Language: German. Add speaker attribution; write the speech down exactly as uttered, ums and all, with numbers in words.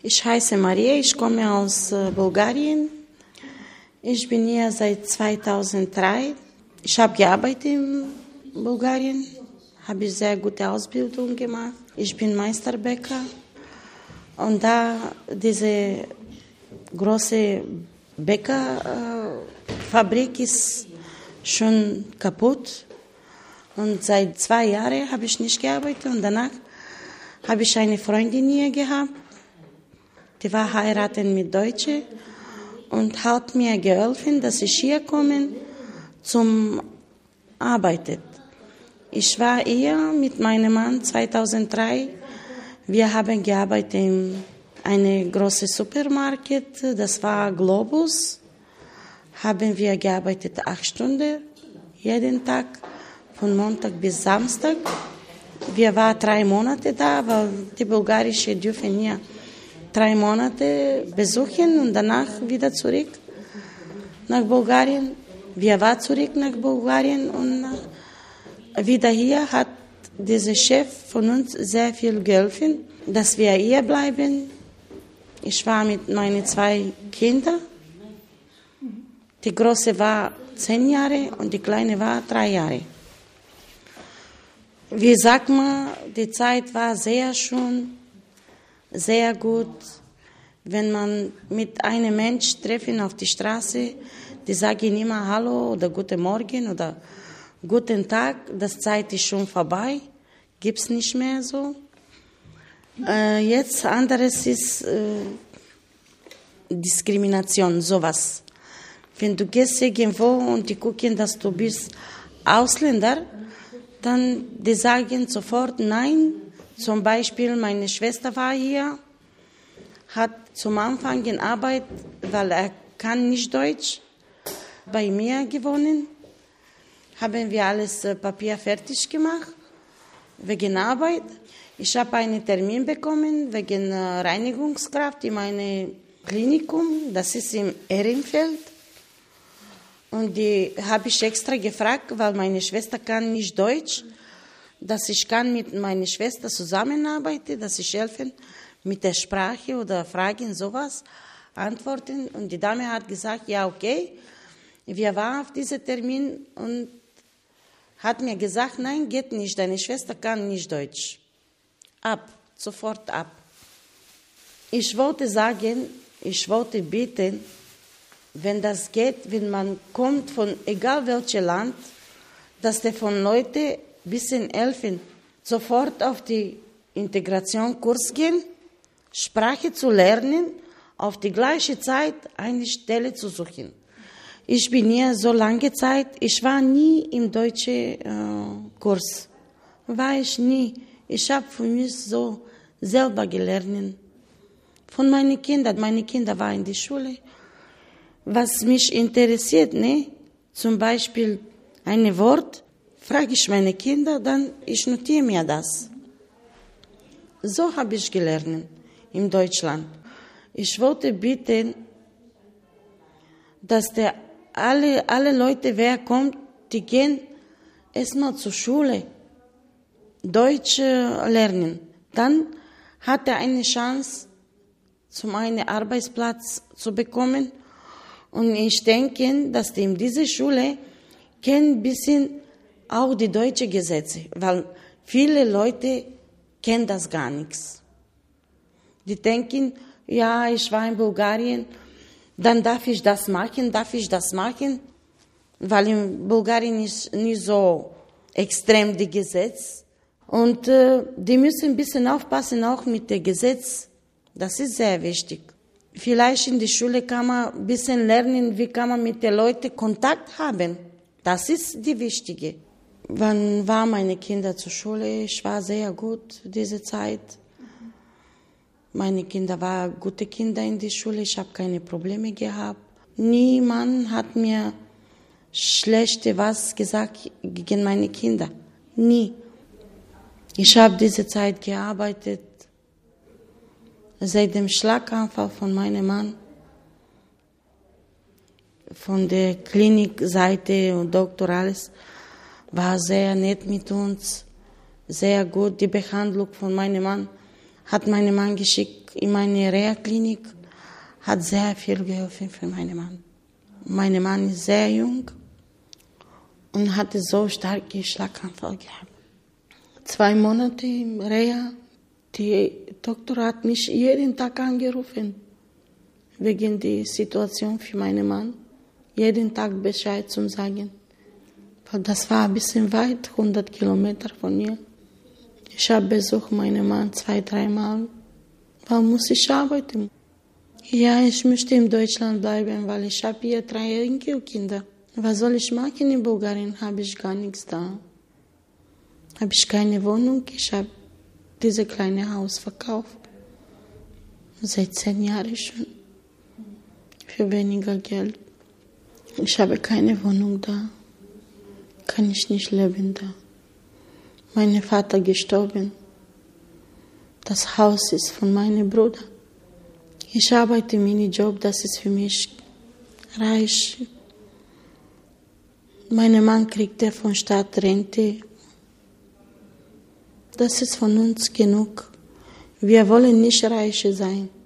Speaker 1: Ich heiße Maria, ich komme aus äh, Bulgarien. Ich bin hier seit zweitausenddrei. Ich habe gearbeitet in Bulgarien, habe ich sehr gute Ausbildung gemacht. Ich bin Meisterbäcker. Und da diese große Bäckerfabrik äh, ist schon kaputt. Und seit zwei Jahren habe ich nicht gearbeitet. Und danach habe ich eine Freundin hier gehabt. Die war heiratet mit Deutschen und hat mir geholfen, dass ich hier komme zum Arbeiten. Ich war hier mit meinem Mann zweitausenddrei. Wir haben gearbeitet in einem großen Supermarkt, das war Globus. Haben wir gearbeitet acht Stunden jeden Tag, von Montag bis Samstag. Wir waren drei Monate da, weil die Bulgarischen dürfen hier drei Monate besuchen und danach wieder zurück nach Bulgarien. Wir waren zurück nach Bulgarien und wieder hier hat dieser Chef von uns sehr viel geholfen, dass wir hier bleiben. Ich war mit meinen zwei Kindern. Die Große war zehn Jahre und die Kleine war drei Jahre. Wie sagt man, die Zeit war sehr schön, sehr gut. Wenn man mit einem Menschen treffen auf die Straße, die sagen immer Hallo oder Guten Morgen oder Guten Tag, das Zeit ist schon vorbei, gibt es nicht mehr so. Äh, jetzt anderes ist äh, Diskrimination, sowas. Wenn du gehst irgendwo und die gucken, dass du bist Ausländer, dann die sagen sofort Nein. Zum Beispiel meine Schwester war hier, hat zum Anfang in Arbeit, weil er kann nicht Deutsch, bei mir gewonnen. Haben wir alles äh, Papier fertig gemacht, wegen Arbeit. Ich habe einen Termin bekommen, wegen äh, Reinigungskraft in meinem Klinikum, das ist im Ehrenfeld. Und die habe ich extra gefragt, weil meine Schwester kann nicht Deutsch, dass ich kann mit meiner Schwester zusammenarbeiten, dass ich helfen mit der Sprache oder Fragen, sowas, antworten. Und die Dame hat gesagt, ja, okay. Wir waren auf diesem Termin und hat mir gesagt, nein, geht nicht, deine Schwester kann nicht Deutsch. Ab, sofort ab. Ich wollte sagen, ich wollte bitten, wenn das geht, wenn man kommt von egal welchem Land, dass der von Leuten ein bisschen helfen, sofort auf die Integrationskurs gehen, Sprache zu lernen, auf die gleiche Zeit eine Stelle zu suchen. Ich bin hier so lange Zeit, ich war nie im deutschen äh, Kurs, war ich nie. Ich habe für mich so selber gelernt. Von meinen Kindern, meine Kinder waren in der Schule. Was mich interessiert, ne? Zum Beispiel ein Wort, frage ich meine Kinder, dann ich notiere mir das. So habe ich gelernt in Deutschland. Ich wollte bitten, dass der alle, alle Leute, wer kommt, die gehen erstmal zur Schule, Deutsch lernen. Dann hat er eine Chance, zum einen Arbeitsplatz zu bekommen. Und ich denke, dass die in dieser Schule kennen ein bisschen auch die deutschen Gesetze, weil viele Leute kennen das gar nichts. Die denken, ja, ich war in Bulgarien, dann darf ich das machen, darf ich das machen, weil in Bulgarien ist nicht so extrem die Gesetz. Und äh, die müssen ein bisschen aufpassen, auch mit dem Gesetz. Das ist sehr wichtig. Vielleicht in der Schule kann man ein bisschen lernen, wie kann man mit den Leuten Kontakt haben. Das ist die Wichtige. Wann waren meine Kinder zur Schule? Ich war sehr gut diese Zeit. Meine Kinder waren gute Kinder in der Schule. Ich habe keine Probleme gehabt. Niemand hat mir schlechte was gesagt gegen meine Kinder. Nie. Ich habe diese Zeit gearbeitet. Seit dem Schlaganfall von meinem Mann, von der Klinikseite und Doktor, alles, war sehr nett mit uns, sehr gut. Die Behandlung von meinem Mann hat mein Mann geschickt in meiner Reha-Klinik hat sehr viel geholfen für meinen Mann. Mein Mann ist sehr jung und hatte so starke Schlaganfall gehabt. Zwei Monate im Reha, die Doktor hat mich jeden Tag angerufen, wegen der Situation für meinen Mann. Jeden Tag Bescheid zu sagen. Weil das war ein bisschen weit, hundert Kilometer von mir. Ich habe besucht meinen Mann zwei, dreimal. Warum muss ich arbeiten? Ja, ich möchte in Deutschland bleiben, weil ich habe hier drei Enkelkinder. Was soll ich machen in Bulgarien? Habe ich gar nichts da. Habe ich keine Wohnung. Ich habe dieses kleine Haus verkauft. Seit zehn Jahren schon. Für weniger Geld. Ich habe keine Wohnung da. Kann ich nicht leben da. Mein Vater gestorben. Das Haus ist von meinem Bruder. Ich arbeite in meinem Job, das ist für mich reich. Mein Mann kriegt von Staat Rente. Das ist von uns genug. Wir wollen nicht reich sein.